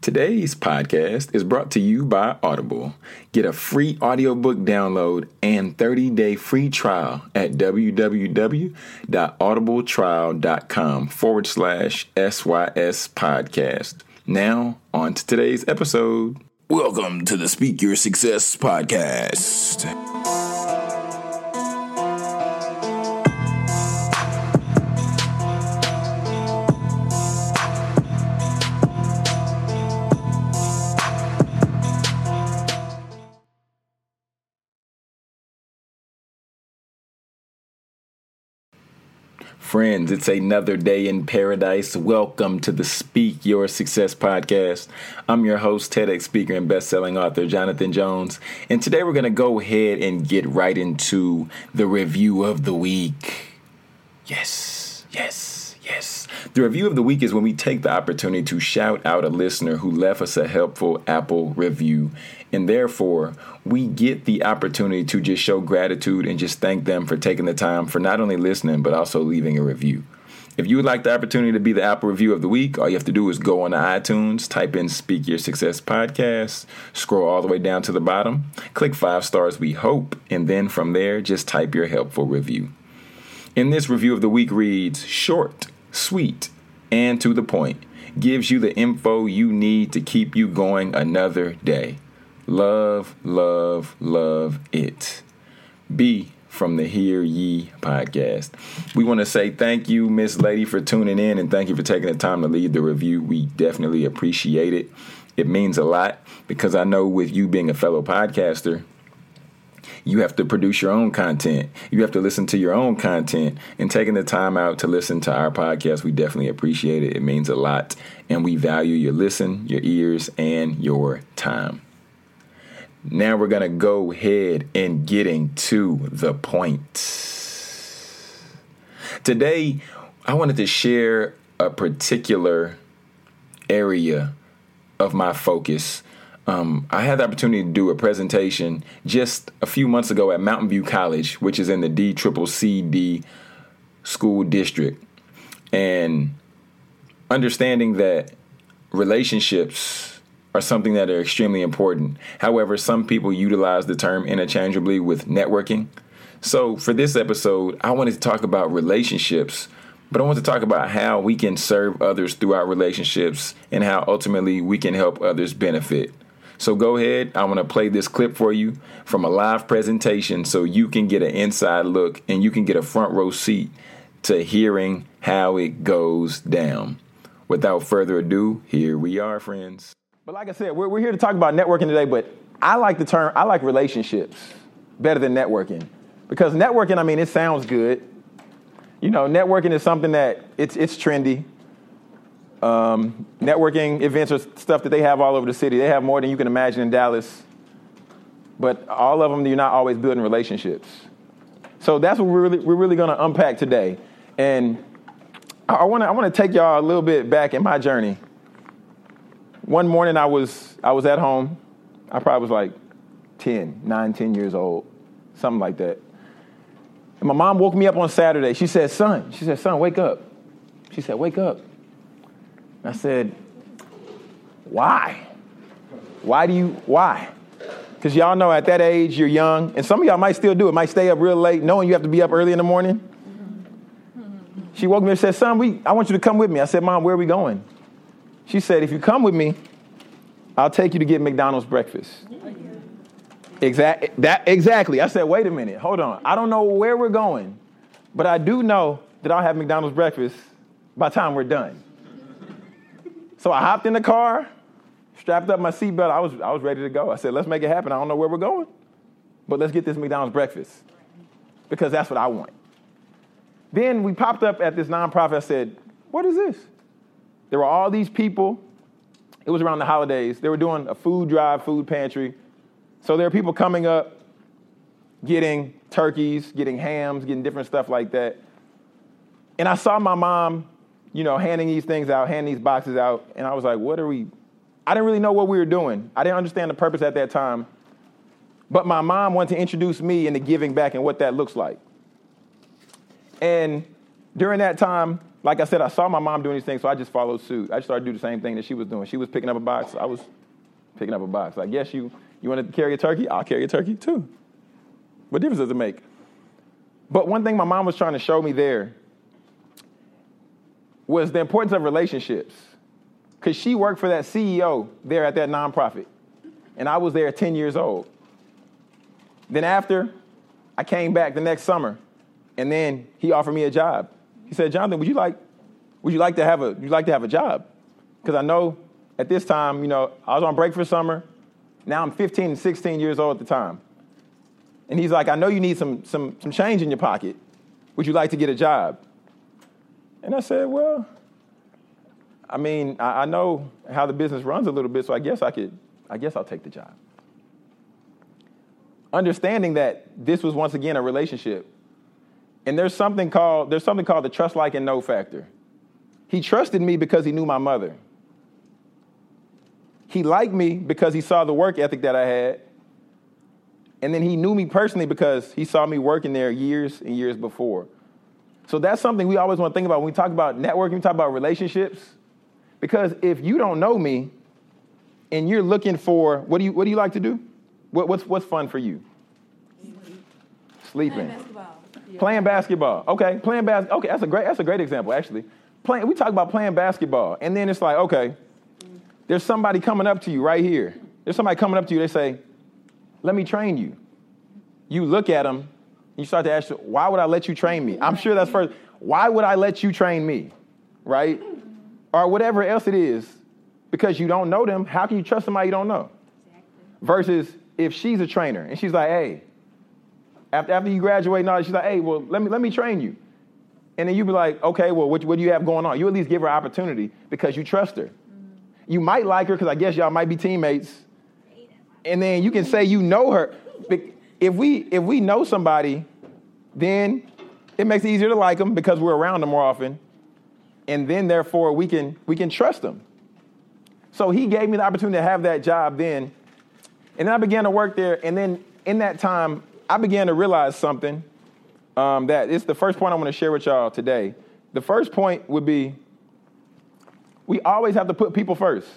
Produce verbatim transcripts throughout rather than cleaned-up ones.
Today's podcast is brought to you by Audible. Get a free audiobook download and thirty-day free trial at www.audibletrial.com forward slash SYS podcast. Now, on to today's episode. Welcome to the Speak Your Success podcast. Friends, it's another day in paradise. Welcome to the Speak Your Success podcast. I'm your host, TEDx speaker and best-selling author, Jonathan Jones. And today we're going to go ahead and get right into the review of the week. Yes, yes, yes. The review of the week is when we take the opportunity to shout out a listener who left us a helpful Apple review. And therefore, we get the opportunity to just show gratitude and just thank them for taking the time for not only listening, but also leaving a review. If you would like the opportunity to be the Apple Review of the Week, all you have to do is go on to iTunes, type in Speak Your Success Podcast, scroll all the way down to the bottom, click five stars, we hope, and then from there, just type your helpful review. In this review of the week reads, short, sweet, and to the point, gives you the info you need to keep you going another day. Love, love, love it. B from the Hear Ye podcast. We want to say thank you, Miss Lady, for tuning in, and thank you for taking the time to leave the review. We definitely appreciate it. It means a lot because I know with you being a fellow podcaster, you have to produce your own content. You have to listen to your own content, and taking the time out to listen to our podcast, we definitely appreciate it. It means a lot, and we value your listen, your ears, and your time. Now we're going to go ahead and getting to the point. Today, I wanted to share a particular area of my focus. Um, I had the opportunity to do a presentation just a few months ago at Mountain View College, which is in the D C C C D school district. And understanding that relationships are something that are extremely important. However, some people utilize the term interchangeably with networking. So for this episode, I wanted to talk about relationships, but I want to talk about how we can serve others through our relationships and how ultimately we can help others benefit. So go ahead. I want to play this clip for you from a live presentation so you can get an inside look and you can get a front row seat to hearing how it goes down. Without further ado, here we are, friends. But like I said, we're, we're here to talk about networking today, but I like the term, I like relationships better than networking. Because networking, I mean, it sounds good. You know, networking is something that it's it's trendy. Um, networking events are stuff that they have all over the city. They have more than you can imagine in Dallas. But all of them, you're not always building relationships. So that's what we're really, we're really going to unpack today. And I want to I want to take y'all a little bit back in my journey. One morning I was I was at home. I probably was like ten, nine, ten years old, something like that. And my mom woke me up on Saturday. She said, son, she said, son, wake up. She said, wake up. I said, why? Why do you, why? Because y'all know at that age, you're young. And some of y'all might still do it, might stay up real late, knowing you have to be up early in the morning. She woke me up and said, son, we, I want you to come with me. I said, Mom, where are we going? She said, if you come with me, I'll take you to get McDonald's breakfast. Exact, that, exactly. I said, wait a minute. Hold on. I don't know where we're going, but I do know that I'll have McDonald's breakfast by the time we're done. So I hopped in the car, strapped up my seatbelt. I was, I was ready to go. I said, let's make it happen. I don't know where we're going, but let's get this McDonald's breakfast because that's what I want. Then we popped up at this nonprofit. I said, what is this? There were all these people. It was around the holidays. They were doing a food drive, food pantry. So there are people coming up, getting turkeys, getting hams, getting different stuff like that. And I saw my mom, you know, handing these things out, handing these boxes out. And I was like, what are we? I didn't really know what we were doing. I didn't understand the purpose at that time. But my mom wanted to introduce me into giving back and what that looks like. And during that time, like I said, I saw my mom doing these things, so I just followed suit. I just started to do the same thing that she was doing. She was picking up a box. I was picking up a box. Like, yes, you, you want to carry a turkey? I'll carry a turkey too. What difference does it make? But one thing my mom was trying to show me there was the importance of relationships. Because she worked for that C E O there at that nonprofit. And I was there ten years old. Then after, I came back the next summer. And then he offered me a job. He said, Jonathan, would you like, would you like to have a, would you like to have a job? Because I know at this time, you know, I was on break for summer. Now I'm fifteen and sixteen years old at the time. And he's like, I know you need some, some, some change in your pocket. Would you like to get a job? And I said, well, I mean, I, I know how the business runs a little bit, so I guess I could, I guess I'll take the job. Understanding that this was once again a relationship. And there's something called, there's something called the trust, like, and know factor. He trusted me because he knew my mother. He liked me because he saw the work ethic that I had. And then he knew me personally because he saw me working there years and years before. So that's something we always want to think about when we talk about networking, we talk about relationships. Because if you don't know me and you're looking for, what do you what do you like to do? What, what's what's fun for you? Sleeping. Playing basketball. Yeah. Playing basketball. Okay, playing bas. Okay, that's a great that's a great example actually. Playing. We talk about playing basketball, and then it's like, okay, there's somebody coming up to you right here. There's somebody coming up to you. They say, let me train you. You look at them, you start to ask, why would I let you train me? I'm sure that's first. Why would I let you train me? Right? Or whatever else it is. Because you don't know them, how can you trust somebody you don't know? Exactly. Versus if she's a trainer and she's like, hey, after, after you graduate and all that, she's like, hey, well, let me let me train you. And then you be like, okay, well, what, what do you have going on? You at least give her opportunity because you trust her. Mm-hmm. You might like her because I guess y'all might be teammates. And then you can say you know her. If we if we know somebody, then it makes it easier to like them because we're around them more often. And then, therefore, we can we can trust them. So he gave me the opportunity to have that job then. And then I began to work there. And then in that time, I began to realize something um, that it's the first point I want to share with y'all today. The first point would be we always have to put people first.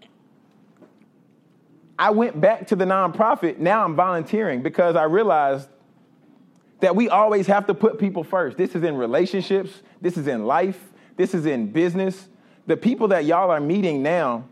I went back to the nonprofit. Now I'm volunteering because I realized that we always have to put people first. This is in relationships. This is in life. This is in business. The people that y'all are meeting now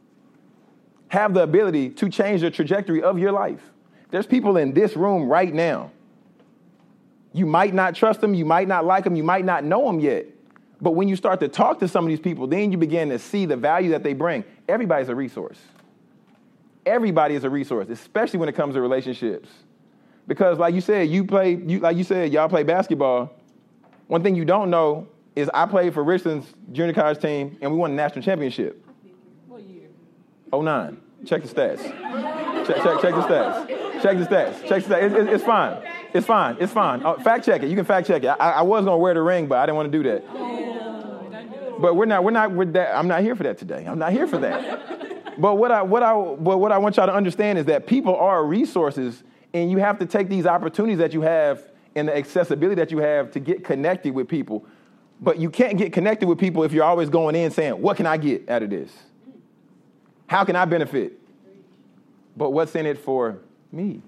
have the ability to change the trajectory of your life. There's people in this room right now. You might not trust them. You might not like them. You might not know them yet. But when you start to talk to some of these people, then you begin to see the value that they bring. Everybody's a resource. Everybody is a resource, especially when it comes to relationships. Because like you said, you play, you, like you said, y'all play basketball. One thing you don't know is I played for Richland's junior college team, and we won the national championship. What year? oh nine. Check the stats. check, check, check the stats. Check the stats. Check the stats. It, it, it's fine. It's fine. It's fine. Oh, fact check it. You can fact check it. I, I was going to wear the ring, but I didn't want to do that. Oh, but we're not, we're not with that. I'm not here for that today. I'm not here for that. But what I what I but what I want y'all to understand is that people are resources, and you have to take these opportunities that you have and the accessibility that you have to get connected with people. But you can't get connected with people if you're always going in saying, what can I get out of this? How can I benefit? But what's in it for me?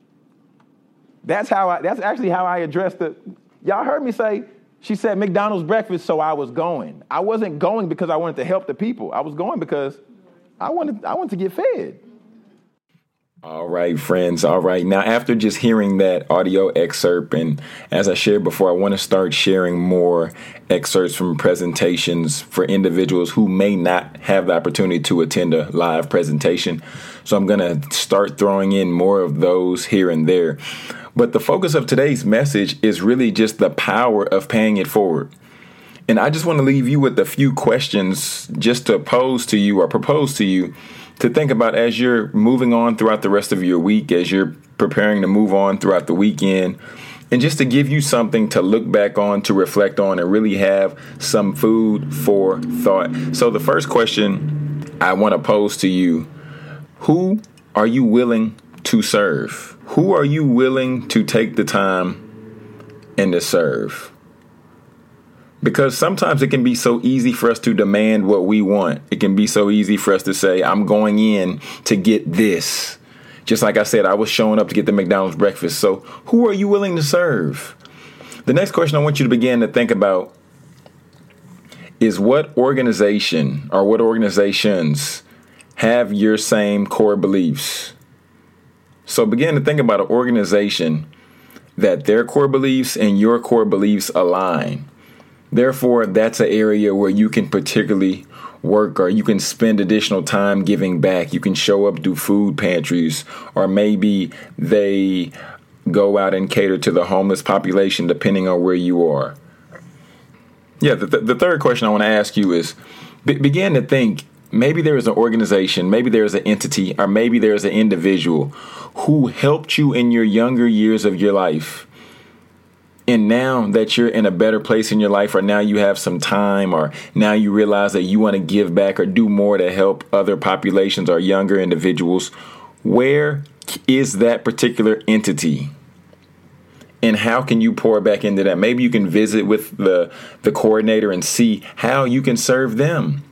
That's how I that's actually how I addressed the y'all heard me say, she said McDonald's breakfast, so I was going. I wasn't going because I wanted to help the people. I was going because I wanted I wanted to get fed. All right, friends. All right. Now, after just hearing that audio excerpt, and as I shared before, I want to start sharing more excerpts from presentations for individuals who may not have the opportunity to attend a live presentation. So I'm going to start throwing in more of those here and there. But the focus of today's message is really just the power of paying it forward. And I just want to leave you with a few questions just to pose to you or propose to you to think about as you're moving on throughout the rest of your week, as you're preparing to move on throughout the weekend, and just to give you something to look back on, to reflect on, and really have some food for thought. So the first question I want to pose to you, who are you willing to serve? Who are you willing to take the time and to serve? Because sometimes it can be so easy for us to demand what we want. It can be so easy for us to say, I'm going in to get this. Just like I said, I was showing up to get the McDonald's breakfast. So who are you willing to serve? The next question I want you to begin to think about is what organization or what organizations have your same core beliefs? So begin to think about an organization that their core beliefs and your core beliefs align. Therefore, that's an area where you can particularly work, or you can spend additional time giving back. You can show up, do food pantries, or maybe they go out and cater to the homeless population, depending on where you are. Yeah, the, th- the third question I want to ask you is, be- begin to think, maybe there is an organization, maybe there is an entity, or maybe there is an individual who helped you in your younger years of your life. And now that you're in a better place in your life, or now you have some time, or now you realize that you want to give back or do more to help other populations or younger individuals, where is that particular entity? And how can you pour back into that? Maybe you can visit with the, the coordinator and see how you can serve them.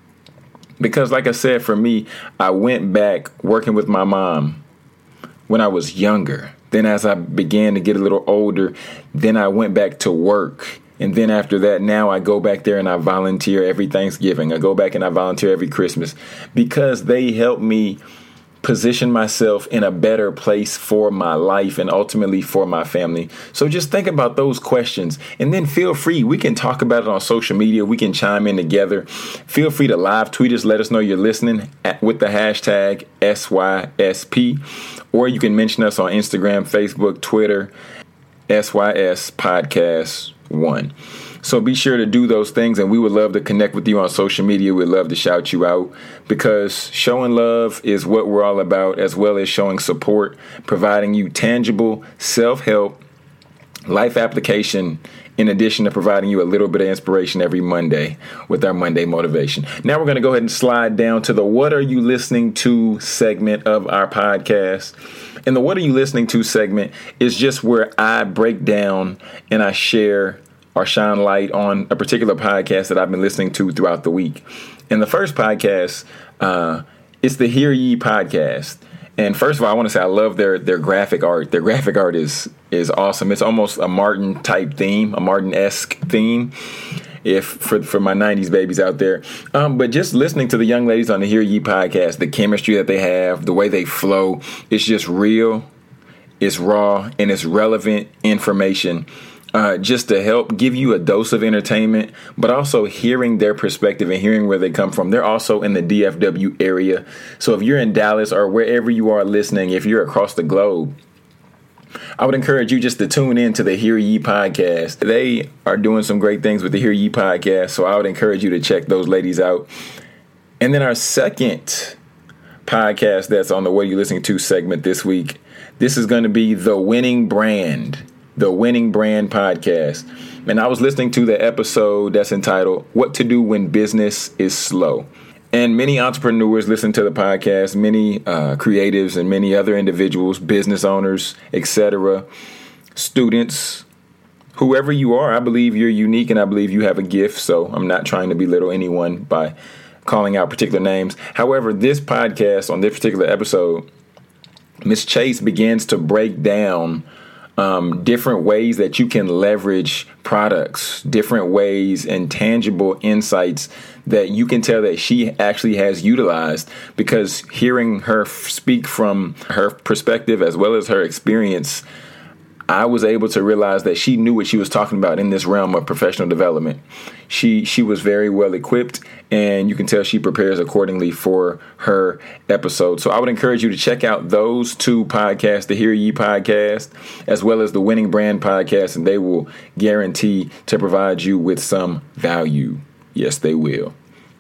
Because like I said, for me, I went back working with my mom when I was younger. Then as I began to get a little older, then I went back to work. And then after that, now I go back there and I volunteer every Thanksgiving. I go back and I volunteer every Christmas because they help me position myself in a better place for my life and ultimately for my family. So just think about those questions and then feel free. We can talk about it on social media. We can chime in together. Feel free to live tweet us. Let us know you're listening at, with the hashtag S Y S P. Or you can mention us on Instagram, Facebook, Twitter, S Y S Podcast one. So be sure to do those things, and we would love to connect with you on social media. We'd love to shout you out, because showing love is what we're all about, as well as showing support, providing you tangible self-help, life application, in addition to providing you a little bit of inspiration every Monday with our Monday Motivation. Now we're going to go ahead and slide down to the What Are You Listening To segment of our podcast. And the What Are You Listening To segment is just where I break down and I share or shine light on a particular podcast that I've been listening to throughout the week. And the first podcast, uh, it's the Hear Ye podcast. And first of all, I want to say I love their their graphic art. Their graphic art is is awesome. It's almost a Martin type theme, a Martin-esque theme, if for for my nineties babies out there. Um, but just listening to the young ladies on the Hear Ye podcast, the chemistry that they have, the way they flow, it's just real, it's raw, and it's relevant information. Uh, just to help give you a dose of entertainment, but also hearing their perspective and hearing where they come from. They're also in the D F W area. So if you're in Dallas or wherever you are listening, if you're across the globe, I would encourage you just to tune in to the Hear Ye podcast. They are doing some great things with the Hear Ye podcast, so I would encourage you to check those ladies out. And then our second podcast that's on the What Are You Listening To segment this week, this is going to be The Winning Brand. The Winning Brand podcast. And I was listening to the episode that's entitled What to Do When Business is Slow. And many entrepreneurs listen to the podcast, many uh, creatives and many other individuals, business owners, et cetera, students, whoever you are. I believe you're unique and I believe you have a gift. So I'm not trying to belittle anyone by calling out particular names. However, this podcast, on this particular episode, Miz Chase begins to break down Um, different ways that you can leverage products, different ways and tangible insights that you can tell that she actually has utilized, because hearing her f- speak from her perspective as well as her experience, I was able to realize that she knew what she was talking about in this realm of professional development. She she was very well equipped, and you can tell she prepares accordingly for her episode. So I would encourage you to check out those two podcasts, the Hear Ye podcast, as well as the Winning Brand podcast, and they will guarantee to provide you with some value. Yes, they will.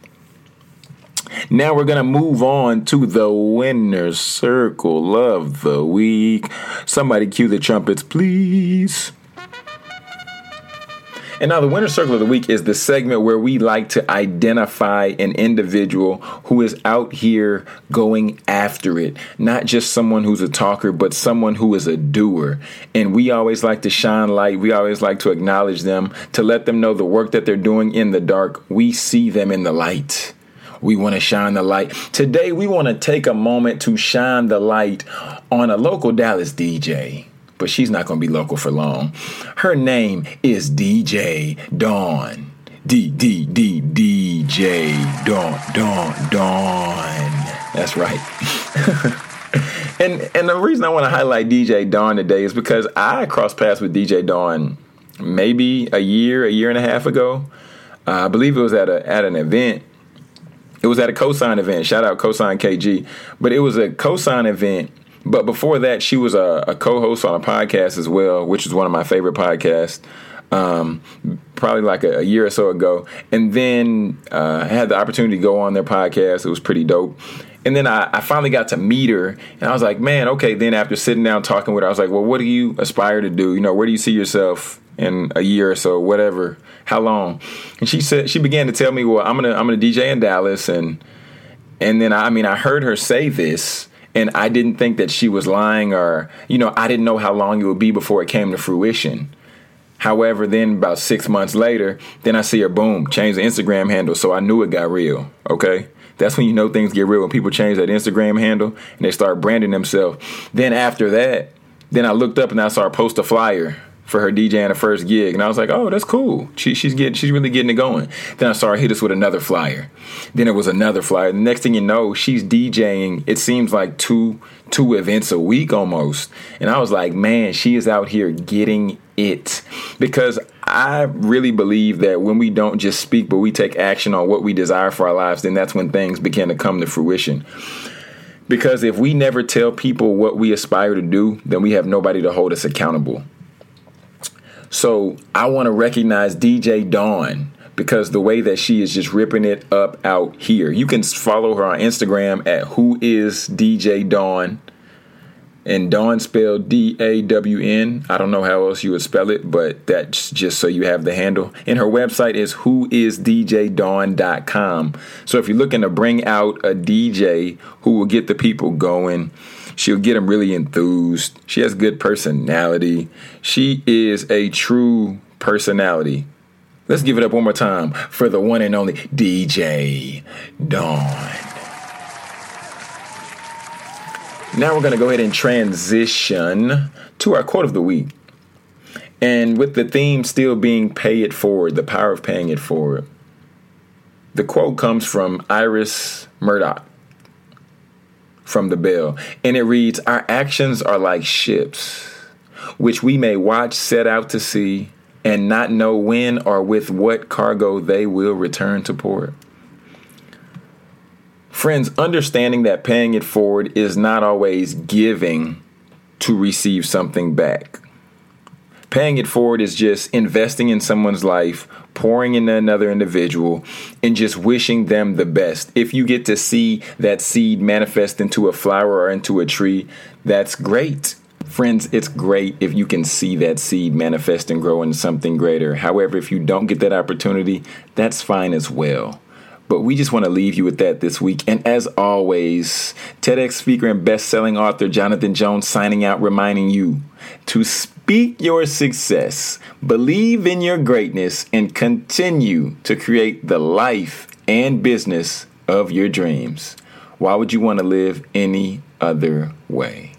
Now we're going to move on to the Winner's Circle of the Week. Somebody cue the trumpets, please. And now the winner circle of the week is the segment where we like to identify an individual who is out here going after it. Not just someone who's a talker, but someone who is a doer. And we always like to shine light. We always like to acknowledge them, to let them know the work that they're doing in the dark. We see them in the light. We want to shine the light. Today, we want to take a moment to shine the light on a local Dallas D J. But she's not going to be local for long. Her name is D J Dawn. D D D D J Dawn Dawn Dawn. That's right. and and the reason I want to highlight D J Dawn today is because I crossed paths with D J Dawn maybe a year, a year and a half ago. Uh, I believe it was at a at an event. It was at a Cosign event. Shout out Cosign K G. But it was a Cosign event. But before that, she was a, a co-host on a podcast as well, which is one of my favorite podcasts, um, probably like a, a year or so ago. And then uh, I had the opportunity to go on their podcast. It was pretty dope. And then I, I finally got to meet her, and I was like, man, okay. Then after sitting down talking with her, I was like, well, what do you aspire to do? You know, where do you see yourself in a year or so, whatever, how long? And she said, she began to tell me, well, I'm gonna I'm gonna D J in Dallas, and and then I mean I heard her say this. And I didn't think that she was lying, or, you know, I didn't know how long it would be before it came to fruition. However, then about six months later, then I see her, boom, change the Instagram handle. So I knew it got real. OK, that's when you know things get real, when people change that Instagram handle and they start branding themselves. Then after that, then I looked up and I saw her post a flyer for her DJing her first gig. And I was like, oh, that's cool. She, she's getting, she's really getting it going. Then I saw her hit us with another flyer. Then it was another flyer. The next thing you know, she's DJing, it seems like two, two events a week almost. And I was like, man, she is out here getting it. Because I really believe that when we don't just speak, but we take action on what we desire for our lives, then that's when things begin to come to fruition. Because if we never tell people what we aspire to do, then we have nobody to hold us accountable. So I want to recognize D J Dawn because the way that she is just ripping it up out here. You can follow her on Instagram at Who Is D J Dawn, and Dawn spelled D A W N. I don't know how else you would spell it, but that's just so you have the handle. And her website is who is d j dawn dot com. So if you're looking to bring out a D J who will get the people going, she'll get them really enthused. She has good personality. She is a true personality. Let's give it up one more time for the one and only D J Dawn. Now we're going to go ahead and transition to our quote of the week. And with the theme still being pay it forward, the power of paying it forward. The quote comes from Iris Murdoch from The Bell, and it reads, our actions are like ships, which we may watch set out to sea and not know when or with what cargo they will return to port. Friends, understanding that paying it forward is not always giving to receive something back. Paying it forward is just investing in someone's life, pouring into another individual, and just wishing them the best. If you get to see that seed manifest into a flower or into a tree, that's great. Friends, it's great if you can see that seed manifest and grow into something greater. However, if you don't get that opportunity, that's fine as well. But we just want to leave you with that this week. And as always, TEDx speaker and best-selling author Jonathan Jones signing out, reminding you to speak your success, believe in your greatness, and continue to create the life and business of your dreams. Why would you want to live any other way?